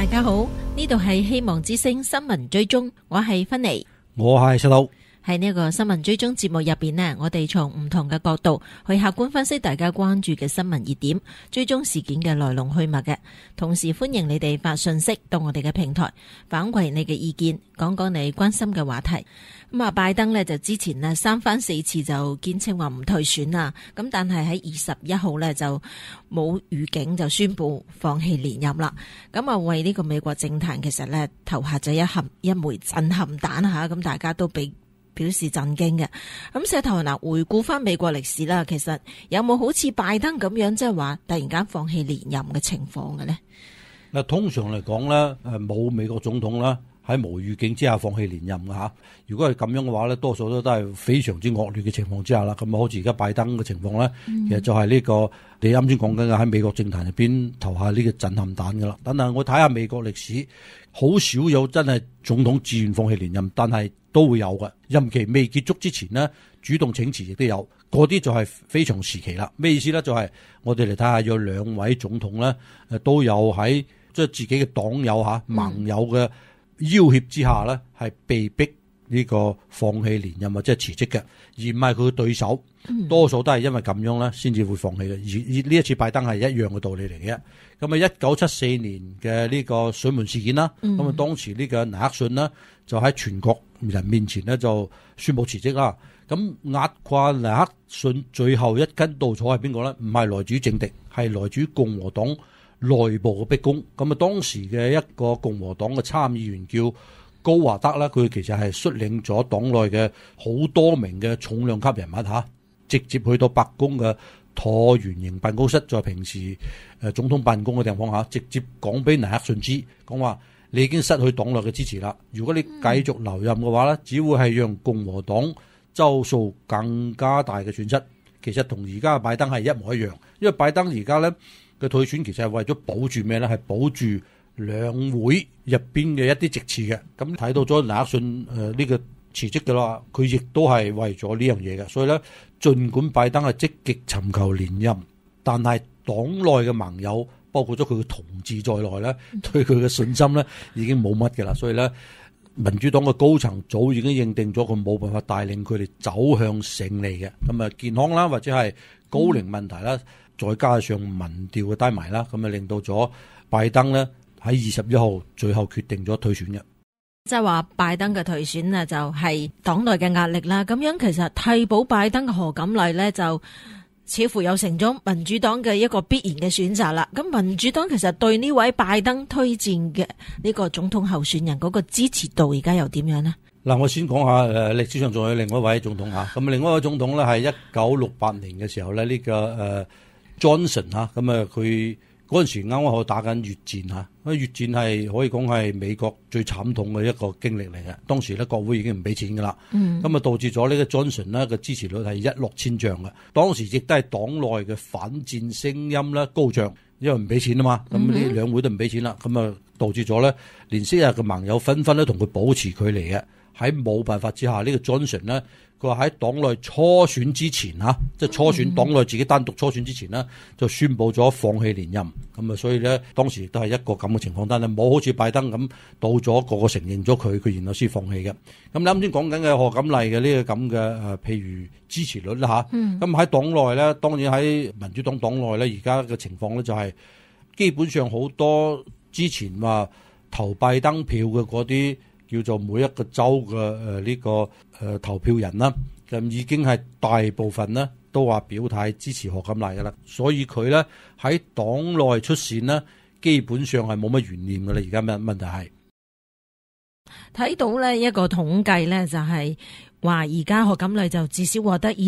家好，呢度係希望之聲新聞追蹤，我係芬妮， 我係細佬。 喺呢個新聞追蹤節目入邊呢，我哋從唔同嘅角度去客觀分析大家關注嘅新聞熱點，追蹤事件嘅來龍去脈嘅。同時歡迎你哋發信息到我哋嘅平台，反饋你嘅意見，講講你關心嘅話題。咁啊，拜登呢就之前呢三番四次就堅稱話唔退選啊，咁但係喺21號呢就冇預警就宣布放棄連任啦。咁啊，為呢個美國政壇其實呢投下咗一枚震撼彈吓，咁大家都表示震驚嘅。咁石頭嗱，回顧翻美國歷史啦，其實有冇好似拜登咁樣，即係話突然間放棄連任嘅情況嘅呢？ 嗱，通常嚟講咧，冇美國總統啦喺無預警之下放棄連任嘅吓。如果係咁樣嘅話咧，多數都係非常之惡劣嘅情況之下啦。咁啊，好似而家拜登嘅情況咧，其實就係呢個你啱先講緊嘅喺美國政壇入邊投下呢個震撼彈噶啦。等等，我睇下美國歷史，好少有真係總統自願放棄連任，但係都會有嘅。任期未結束之前呢，主動請辭亦都有，嗰啲就係非常時期啦。咩意思咧？就係我哋嚟睇下，有兩位總統咧，都有喺即係自己嘅黨友吓盟友嘅要挾之下咧，係被逼呢個放棄連任或者係辭職嘅，而唔係佢嘅對手。多數都係因為咁樣咧，先至會放棄嘅。而呢一次拜登係一樣嘅道理嚟嘅。咁啊，1974年嘅呢個水門事件啦，咁啊當時呢個尼克遜呢，就喺全國人面前呢，就宣布辭職啦。咁壓垮尼克遜最後一根稻草係邊個咧？唔係來自政敵，係來自共和黨內部嘅逼宮。咁啊，當時嘅一個共和黨嘅參議員叫高華德啦，佢其實係率領咗黨內嘅好多名嘅重量級人物吓，直接去到白宮嘅橢圓形辦公室，在平時總統辦公嘅地方吓，直接講俾尼克遜知，講話你已經失去黨內嘅支持啦。如果你繼續留任嘅話咧，只會係讓共和黨州數更加大嘅損失。其實同而家嘅拜登係一模一樣，因為拜登而家咧嘅退選其實係為咗保住咩咧？係保住兩會入邊嘅一啲席次嘅。咁睇到咗尼克遜呢個辭職嘅啦，佢亦都係為咗呢樣嘢嘅。所以咧，儘管拜登係積極尋求連任，但係黨內嘅盟友，包括咗佢嘅同志在內咧，對佢嘅信心咧已經冇乜嘅啦。所以咧，民主黨嘅高層早已經認定咗佢冇辦法帶領佢哋走向勝利嘅。咁啊，健康啦，或者係高齡問題啦，再加上民調嘅低迷啦，咁啊令到咗拜登咧喺21號最後決定咗退選嘅。 即係話拜登嘅退選啊，就係黨內嘅壓力啦。咁樣其實替補拜登嘅賀錦麗呢，就似乎有成咗民主黨嘅一個必然嘅選擇啦。咁民主黨其實對呢位拜登推薦嘅呢個總統候選人嗰個支持度而家又點樣呢？ 嗱，我先講下歷史上仲有另外一位總統吓，咁另外一位總統咧係1968年嘅時候咧，呢個Johnson 吓，咁啊佢嗰陣時啱啱喺度打緊越戰吓，越戰係可以講係美國最慘痛嘅一個經歷嚟嘅。當時咧國會已經唔俾錢噶啦，咁啊導致咗呢個 Johnson 呢嘅支持率係一落千丈嘅。當時亦都係黨內嘅反戰聲音咧高漲，因為唔俾錢啊嘛，咁呢兩會都唔俾錢啦，咁啊導致咗咧連昔日嘅盟友紛紛都同佢保持距離嘅。喺冇辦法之下，呢個 Johnson 呢，佢話喺黨內初選之前吓，即係初選黨內自己單獨初選之前呢，就宣布咗放棄連任。咁啊，所以咧當時亦都係一個咁嘅情況，但係冇好似拜登咁到咗個個承認咗佢然後先放棄嘅。咁你啱先講緊嘅賀錦麗嘅呢個咁嘅譬如支持率啦吓，咁喺黨內咧，當然喺民主黨黨內咧，而家嘅情況咧就係基本上好多之前話投拜登票嘅嗰啲，叫做每一個州嘅呢個投票人啦，咁已經係大部分呢都話表態支持賀錦麗噶啦，所以佢咧喺黨內出線呢，基本上係冇乜懸念噶啦。而家問題係睇到呢一個統計呢，就係話而家賀錦麗就至少獲得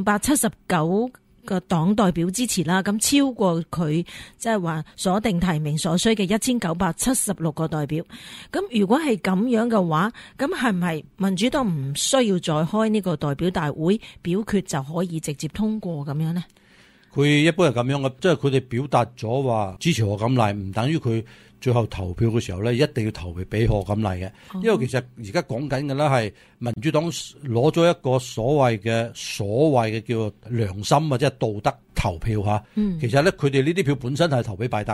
2579個黨代表支持啦，咁超過佢即係話鎖定提名所需嘅1976個代表。咁如果係咁樣嘅話，咁係唔係民主黨唔需要再開呢個代表大會表決就可以直接通過咁樣呢？ 佢一般係咁樣嘅，即係佢哋表達咗話支持賀錦麗，唔等於佢最後投票嘅時候咧，一定要投俾賀錦麗嘅。因為其實而家講緊嘅咧係民主黨攞咗一個所謂嘅叫做良心或者係道德投票吓。其實咧佢哋呢啲票本身係投俾拜登嘅。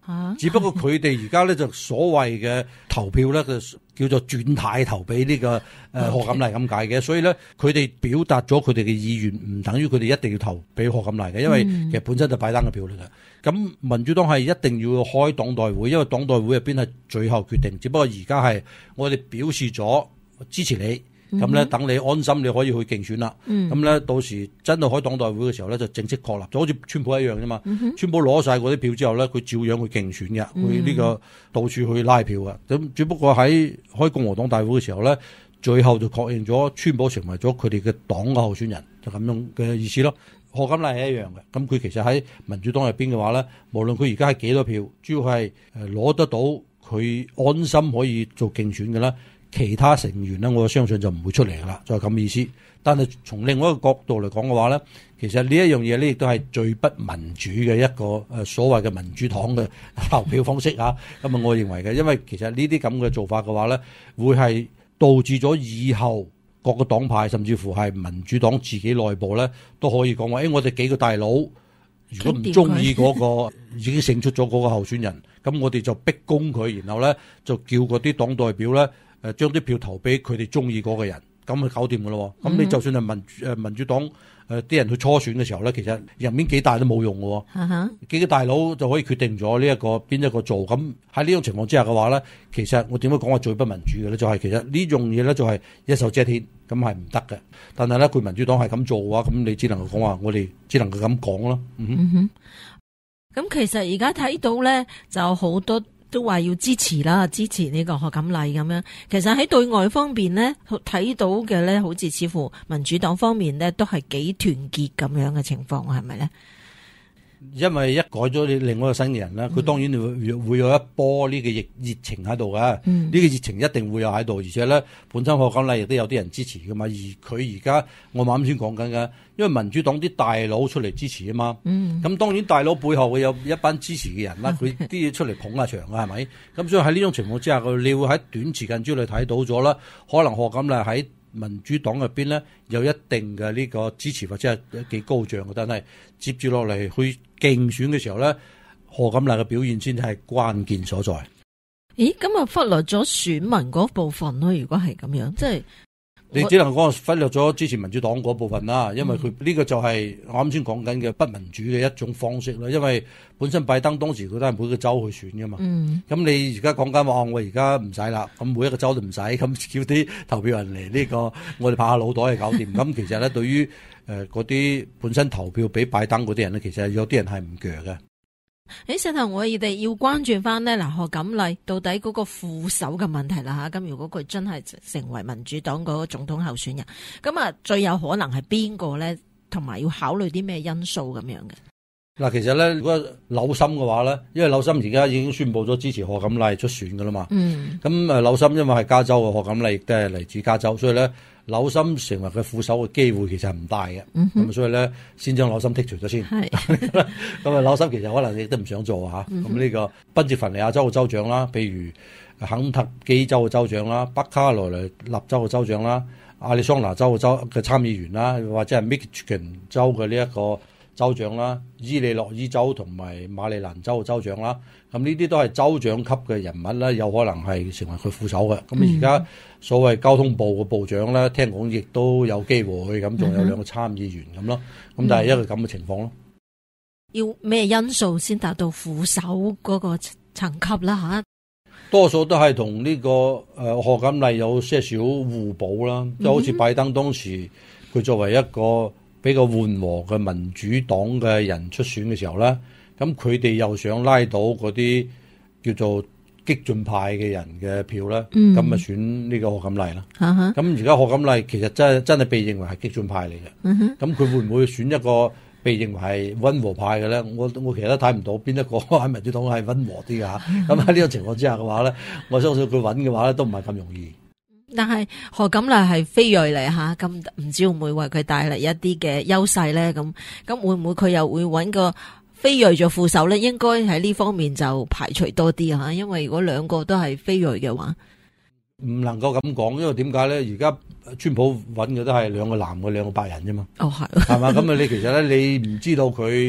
只不過佢哋而家咧就所謂嘅投票咧，就叫做轉態投俾呢個賀錦麗咁解嘅，所以咧佢哋表達咗佢哋嘅意願，唔等於佢哋一定要投俾賀錦麗嘅，因為其實本身就拜登嘅票嚟嘅。咁民主黨係一定要開黨代會，因為黨代會入邊係最後決定，只不過而家係我哋表示咗支持你。咁咧，等你安心，你可以去競選啦。咁咧，到時真係開黨代會嘅時候咧，就正式確立，就好似川普一樣啫嘛。川普攞晒嗰啲票之後咧，佢照樣去競選嘅，去呢個到處去拉票嘅。咁只不過喺開共和黨大會嘅時候咧，最後就確認咗川普成為咗佢哋嘅黨嘅候選人，就咁樣嘅意思咯。賀錦麗係一樣嘅，咁佢其實喺民主黨入邊嘅話咧，無論佢而家係幾多票，主要係攞得到佢安心可以做競選嘅啦。其他成員咧，我相信就唔會出嚟噶啦，就係咁意思。但係從另外一個角度嚟講嘅話咧，其實呢一樣嘢咧，亦都係最不民主嘅一個所謂嘅民主黨嘅投票方式啊。咁啊，我認為嘅，因為其實呢啲咁嘅做法嘅話咧，會係導致咗以後各個黨派甚至乎係民主黨自己內部咧，都可以講話，我哋幾個大佬如果唔中意嗰個已經勝出咗嗰個候選人，咁我哋就逼宮佢，然後咧就叫嗰啲黨代表咧。將啲票投俾佢哋中意嗰個人，咁就搞掂噶咯。咁你就算係民主黨啲人去初選嘅時候咧，其實人面幾大都冇用嘅。幾個大佬就可以決定咗呢一個邊一個做。咁喺呢種情況之下嘅話咧，其實我點解講話最不民主嘅咧？就係其實呢樣嘢咧，就係一手遮天，咁係唔得嘅。但係咧，佢民主黨係咁做嘅話，咁你只能夠講話，我哋只能夠咁講咯。 咁其實而家睇到咧，就好多。都話要支持啦，支持呢個賀錦麗咁樣。其實喺對外方面呢，睇到嘅呢，好似似乎民主黨方面呢，都係幾團結咁樣嘅情況，係咪呢？因為一改咗你另外一個新嘅人啦，佢當然會有一波呢個熱情喺度嘅，呢個熱情一定會有喺度，而且咧本身賀錦麗亦都有啲人支持噶嘛，而佢而家我啱先講緊嘅，因為民主黨啲大佬出嚟支持啊嘛，咁當然大佬背後會有一班支持嘅人啦，佢啲嘢出嚟捧下場啊，係咪？咁所以喺呢種情況之下，你會喺短時間之內睇到咗啦，可能賀錦麗喺民主黨入邊咧有一定嘅呢個支持或者係幾高漲嘅，但係接住落嚟去競選嘅時候咧，賀錦麗嘅表現先係關鍵所在。咦，咁啊忽略咗選民嗰部分咯？如果係咁樣，即係你只能講忽略咗支持民主黨嗰部分啦，因為佢呢個就係我啱先講緊嘅不民主嘅一種方式啦。因為本身拜登當時佢都係每個州去選噶嘛，咁你而家講緊話我而家唔使啦，咁每一個州都唔使，咁叫啲投票人嚟呢個，我哋拍下腦袋去搞掂。咁其實咧，對於嗰啲本身投票俾拜登嗰啲人咧，其實有啲人係唔鋸嘅。石頭，我哋要關注翻呢，嗱，賀錦麗到底嗰個副手嘅問題啦吓，咁如果佢真係成為民主黨嗰個總統候選人，咁啊最有可能係邊個咧？同埋要考慮啲咩因素咁樣嘅？嗱，其實咧，如果紐森嘅話咧，因為紐森而家已經宣布咗支持賀錦麗出選噶啦嘛，咁紐森因為係加州嘅，賀錦麗亦都係嚟自加州，所以咧紐森成為佢副手嘅機會其實係唔大嘅，咁所以咧先將紐森剔除咗先。咁啊紐森其實可能亦都唔想做吓，咁呢個賓夕凡尼亞州嘅州長啦，譬如肯塔基州嘅州長啦，北卡羅來納州嘅州長啦，亞利桑那州嘅參議員啦，或者係 Michigan 州嘅呢一個州長啦，伊利諾伊州同埋馬里蘭州嘅州長啦，咁呢啲都係州長級嘅人物啦，有可能係成為佢副手嘅。咁而家所謂交通部嘅部長咧，聽講亦都有機會，咁仲有兩個參議員咁咯。咁但係一個咁嘅情況咯。要咩因素先達到副手嗰個層級啦？吓，多數都係同呢個賀錦麗有些少互補啦，即係好似拜登當時佢作為一個比較緩和嘅民主黨嘅人出選嘅時候咧，咁佢哋又想拉到嗰啲叫做激進派嘅人嘅票咧，咁啊選呢個賀錦麗啦。咁而家賀錦麗其實真係被認為係激進派嚟嘅。咁佢會唔會選一個被認為係溫和派嘅咧？我其實都睇唔到邊一個喺民主黨係溫和啲嘅嚇。咁喺呢個情況之下嘅話咧，我相信佢揾嘅話咧都唔係咁容易。但係賀錦麗係非裔嚟吓，咁唔知會唔會為佢帶嚟一啲嘅優勢咧？咁會唔會佢又會揾個非裔做副手咧？應該喺呢方面就排除多啲吓，因為如果兩個都係非裔嘅話，唔能夠咁講，因為點解咧？而家川普揾嘅都係兩個男嘅兩個白人啫嘛。哦，係，係嘛？咁啊，你其實咧，你唔知道佢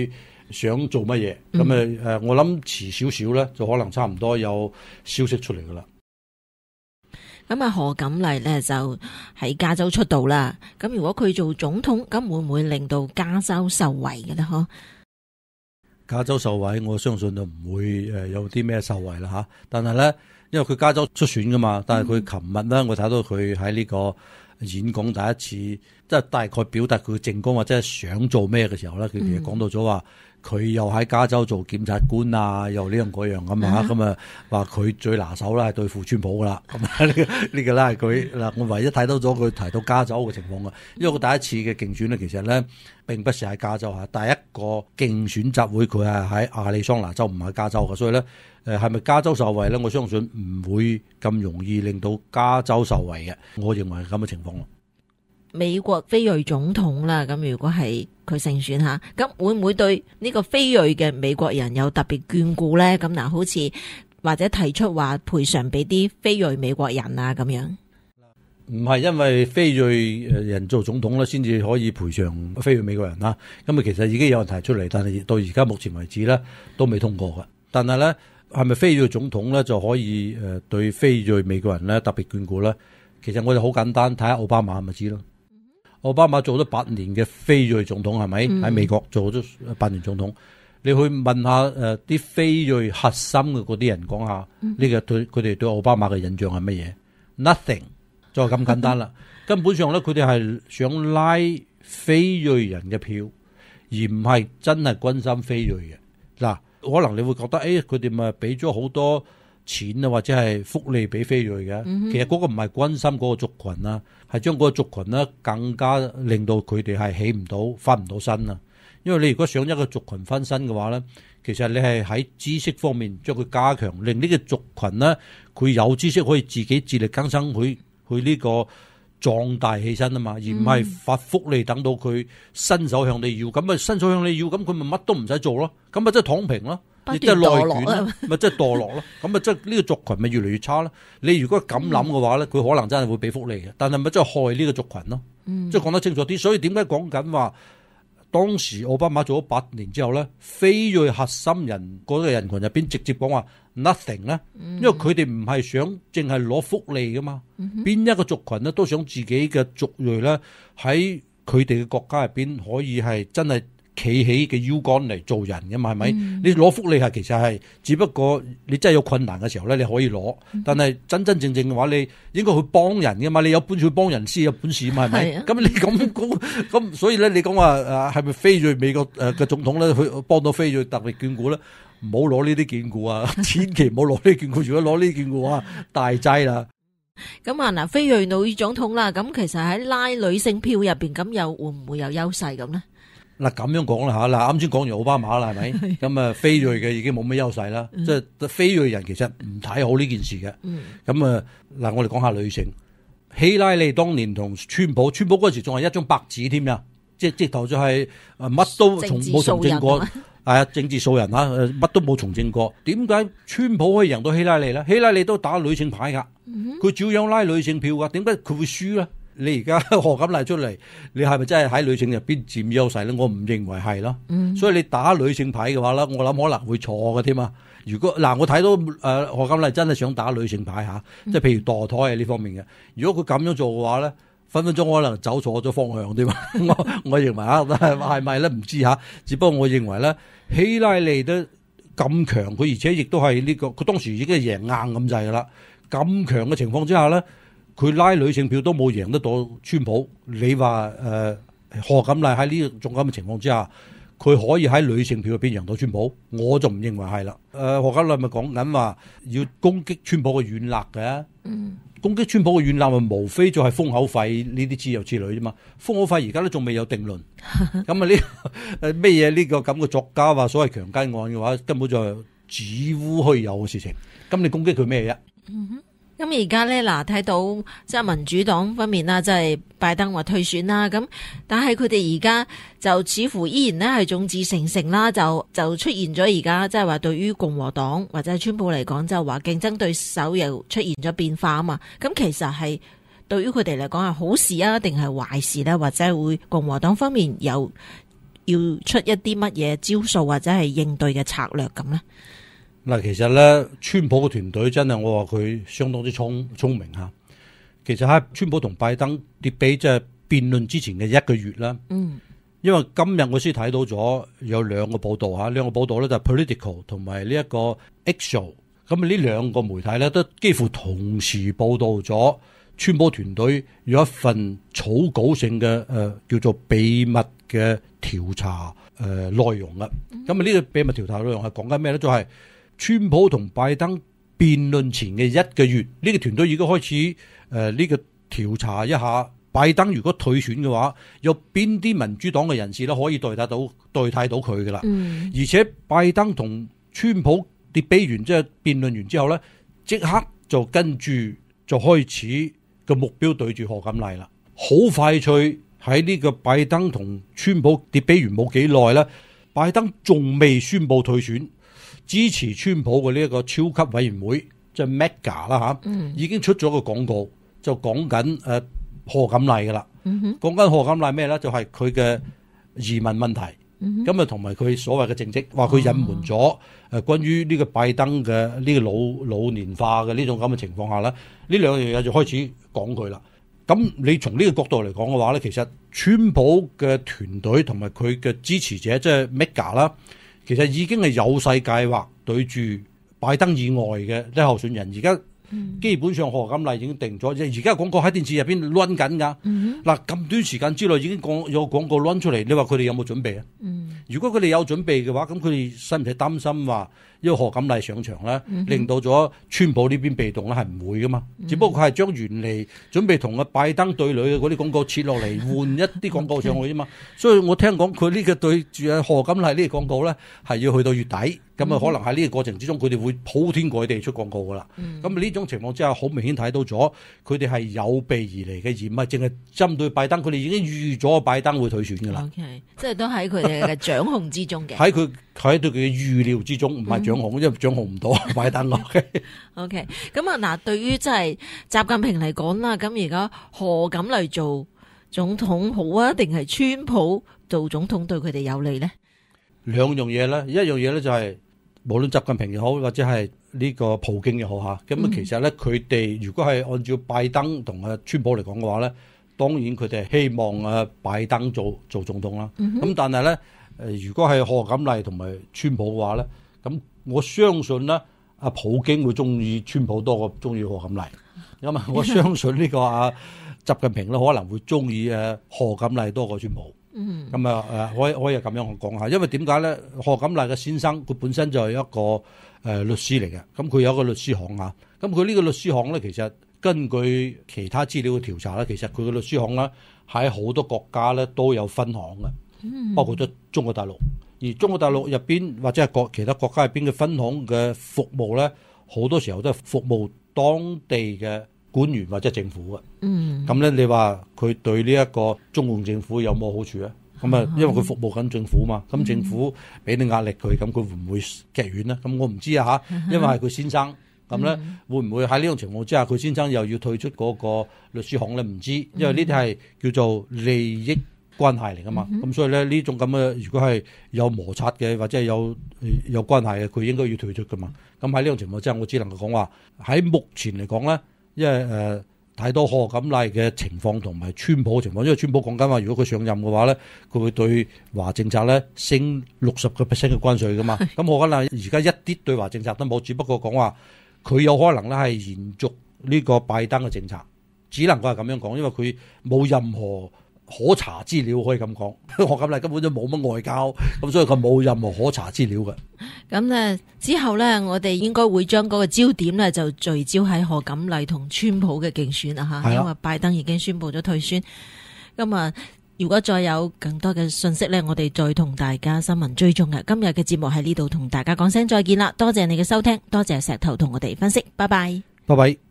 想做乜嘢。咁我諗遲少少咧，就可能差唔多有消息出嚟噶啦。 咁啊，賀錦麗呢就喺加州出道啦。咁如果佢做總統，咁會唔會令到加州受惠嘅咧？嗬？ 加州受惠，我相信就唔會有啲咩受惠啦吓。但係咧，因為佢加州出選噶嘛，但係佢琴日咧，我睇到佢喺呢個演講第一次，即係大概表達佢政綱或者係想做咩嘅時候咧，佢其實講到咗話，佢又喺加州做檢察官啊，又呢樣嗰樣咁啊，咁啊話佢最拿手啦係對付川普噶啦，咁啊呢個咧係佢嗱，我唯一睇到咗佢提到加州嘅情況啊，因為佢第一次嘅競選咧，其實咧並不是喺加州嚇，第一個競選集會佢係喺亞利桑那州，唔係加州嘅，所以咧係咪加州受惠咧？我相信唔會咁容易令到加州受惠嘅，我認為係咁嘅情況咯。 美國非裔總統啦，咁如果係佢勝選下，咁會唔會對呢個非裔嘅美國人有特別眷顧咧？咁嗱，好似或者提出話賠償俾啲非裔美國人啊咁樣？ 唔係因為非裔人做總統咧，先至可以賠償非裔美國人啦。咁啊，其實已經有人提出嚟，但係到而家目前為止咧都未通過嘅。但係咧，係咪非裔總統咧就可以對非裔美國人咧特別眷顧咧？其實我哋好簡單，睇下奧巴馬咪知咯。奧巴馬做咗8年嘅非裔總統係咪？喺美國做咗8年總統，你去問下啲非裔核心嘅嗰啲人講下，呢個對佢哋對奧巴馬嘅印象係乜嘢 ？Nothing， 就係咁簡單啦。根本上咧，佢哋係想拉非裔人嘅票，而唔係真係關心非裔嘅。嗱，可能你會覺得，佢哋咪俾咗好多錢啊，或者係福利俾非裔嘅，其實嗰個唔係關心嗰個族群啦，係將嗰個族群咧更加令到佢哋係起唔到、翻唔到身啊。因為你如果想一個族群翻身嘅話咧，其實你係喺知識方面將佢加強，令呢個族群咧佢有知識可以自己自力更生，去呢個壯大起身啊嘛，而唔係發福利等到佢伸手向你要，咁啊伸手向你要，咁佢咪乜都唔使做咯，咁啊即係躺平咯。亦即係內卷咯，咪即係墮落咯。咁啊，即係呢個族群咪越嚟越差咯。你如果咁諗嘅話咧，佢可能真係會俾福利嘅，但係咪即係害呢個族群咯？即係講得清楚啲。所以點解講緊話當時奧巴馬做咗8年之後咧，非裔核心人嗰個人群入邊直接講話 nothing 咧，因為佢哋唔係想淨係攞福利噶嘛。邊一個族群咧都想自己嘅族裔咧喺佢哋嘅國家入邊可以係真係企起嘅腰杆嚟做人嘅嘛，係咪？你攞福利係其實係，只不過你真係有困難嘅時候咧，你可以攞。但係真真正正嘅話，你應該去幫人嘅嘛。你有本事去幫人先有本事嘛，係咪？咁你咁，所以咧，你講話係咪非裔美國嘅總統咧，去幫到非裔特別眷顧咧？唔好攞呢啲眷顧啊！千祈唔好攞呢啲眷顧。如果攞呢啲眷顧啊，大劑啦！ 咁啊嗱，非裔女總統啦，咁其實喺拉女性票入邊，咁又會唔會有優勢咁咧？ 嗱咁樣講啦嚇，嗱啱先講完奧巴馬啦，係咪？咁啊，非裔嘅已經冇咩優勢啦，即係非裔人其實唔睇好呢件事嘅。咁啊，嗱我哋講下女性，希拉里當年同川普嗰陣時仲係一張白紙添呀，即係直頭就係乜都冇從政過，係啊，政治素人啊，乜都冇從政過。點解川普可以贏到希拉里咧？希拉里都打女性牌㗎，佢照樣拉女性票㗎，點解佢會輸咧？你而家賀錦麗出嚟，你係咪真係喺女性入邊佔優勢咧？我唔認為係咯。所以你打女性牌嘅話咧，我諗可能會錯嘅添啊。如果嗱，我睇到賀錦麗真係想打女性牌嚇，即係譬如墮胎係呢方面嘅。如果佢咁樣做嘅話咧，分分鐘可能走錯咗方向添嘛。我認為啊，係咪咧唔知嚇。只不過我認為咧，希拉里都咁強，佢而且亦都係呢個，佢當時已經係贏硬咁滯噶啦。咁強嘅情況之下咧，佢拉女性票都冇贏得到川普，你話賀錦麗喺呢種咁嘅情況之下，佢可以喺女性票入邊贏到川普，我就唔認為係啦。賀錦麗咪講緊話要攻擊川普嘅軟肋嘅，攻擊川普嘅軟肋咪無非就係封口費呢啲之類啫嘛。封口費而家都仲未有定論，咁啊呢咩嘢呢個咁嘅作家話所謂強姦案嘅話，根本就係子乎虛有嘅事情。咁你攻擊佢咩啫？ 咁而家咧嗱，睇到即係民主黨方面啦，即係拜登話退選啦，咁但係佢哋而家就似乎依然咧係眾志成城啦，就出現咗而家即係話對於共和黨或者係川普嚟講，就話競爭對手又出現咗變化啊嘛。咁其實係對於佢哋嚟講係好事啊，定係壞事咧？或者會共和黨方面有要出一啲乜嘢招數或者係應對嘅策略咁咧？ 嗱，其實咧，川普嘅團隊真係我話佢相當之聰明嚇。其實喺川普同拜登debate即係辯論之前嘅1個月啦。因為今日我先睇到咗有兩個報道嚇，兩個報道咧就係 Political 同埋呢一個 Axios。咁呢兩個媒體咧都幾乎同時報導咗川普團隊有一份草稿性嘅叫做秘密嘅調查內容啦。咁呢個秘密調查內容係講緊咩咧？就係川普同拜登辯論前嘅1個月，呢個團隊已經開始呢個調查一下拜登如果退選嘅話，有邊啲民主黨嘅人士咧可以代替到佢噶啦。而且拜登同川普debate完即係辯論完之後咧，即刻就跟住就開始個目標對住賀錦麗啦。好快脆喺呢個拜登同川普debate完冇幾耐咧，拜登仲未宣布退選，支持川普嘅呢一個超級委員會即係 MAGA 啦嚇，已經出咗個廣告，就講緊賀錦麗噶啦。講緊賀錦麗咩咧？就係佢嘅移民問題。咁啊，同埋佢所謂嘅政績，話佢隱瞞咗關於呢個拜登嘅呢個老年化嘅呢種咁嘅情況下咧，呢兩樣嘢就開始講佢啦。咁你從呢個角度嚟講嘅話咧，其實川普嘅團隊同埋佢嘅支持者即係 MAGA 啦，其實已經係有勢計劃對住拜登以外嘅啲候選人。而家基本上賀錦麗已經定咗，而家廣告喺電視入邊攆緊㗎。嗱，咁短時間之內已經有廣告攆出嚟，你話佢哋有冇準備啊？如果佢哋有準備嘅話，咁佢哋使唔使擔心話，因為賀錦麗上場咧，令到咗川普呢邊被動咧？係唔會噶嘛。只不過佢係將原嚟準備同阿拜登對壘嘅嗰啲廣告切落嚟，換一啲廣告上去啫嘛。所以我聽講佢呢個對住阿賀錦麗呢個廣告咧，係要去到月底。咁啊，可能喺呢個過程之中，佢哋會鋪天蓋地出廣告噶啦。咁呢種情況之下，好明顯睇到咗，佢哋係有備而嚟嘅，而唔係淨係針對拜登。佢哋已經預咗拜登會退選噶啦。 OK， 即係都喺佢哋嘅掌控之中嘅。 喺對佢嘅預料之中，唔係掌控，因為掌控唔到拜登。 OK， 咁啊嗱，對於即係習近平嚟講啦，咁而家賀錦麗做總統好啊，定係川普做總統對佢哋有利咧？ 兩樣嘢咧，一樣嘢咧就係無論習近平又好，或者係呢個普京又好嚇，咁其實咧佢哋如果係按照拜登同阿川普嚟講嘅話咧，當然佢哋係希望拜登做總統啦。咁但係咧如果係賀錦麗同埋川普嘅話咧，咁我相信咧阿普京會中意川普多過中意賀錦麗。咁啊，我相信呢個阿習近平咧可能會中意賀錦麗多過川普。咁啊可以咁樣講下，因為點解咧？賀錦麗嘅先生佢本身就係一個律師嚟嘅，咁佢有一個律師行啊。咁佢呢個律師行咧，其實根據其他資料嘅調查咧，其實佢嘅律師行咧喺好多國家咧都有分行嘅，包括咗中國大陸。而中國大陸入邊或者係其他國家入邊嘅分行嘅服務咧，好多時候都係服務當地嘅官員或者政府嘅。咁咧，你話佢對呢一個中共政府有冇好處咧？咁啊，因為佢服務緊政府嘛，咁政府俾啲壓力佢，咁佢會唔會劇院咧？咁我唔知啊嚇，因為係佢先生，咁咧會唔會喺呢種情況之下，佢先生又要退出嗰個律師行咧？唔知，因為呢啲係叫做利益關係嚟噶嘛。咁所以咧呢種咁嘅，如果係有摩擦嘅或者係有關係嘅，佢應該要退出噶嘛。咁喺呢種情況之下，我只能夠講話喺目前嚟講咧，因為睇到賀錦麗嘅情況同埋川普嘅情況，因為川普講緊話，如果佢上任嘅話咧，佢會對華政策咧升60%嘅關稅噶嘛。咁賀錦麗而家一啲對華政策都冇，只不過講話佢有可能咧係延續呢個拜登嘅政策，只能夠係咁樣講，因為佢冇任何可查資料可以咁講。賀錦麗根本就冇乜外交，咁所以佢冇任何可查資料嘅。 咁咧之後咧，我哋應該會將嗰個焦點咧就聚焦喺賀錦麗同川普嘅競選啊嚇，因為拜登已經宣布咗退選。咁啊，如果再有更多嘅信息咧，我哋再同大家新聞追蹤嘅。今日嘅節目喺呢度同大家講聲再見啦，多謝你嘅收聽，多謝石頭同我哋分析，拜拜， 拜拜。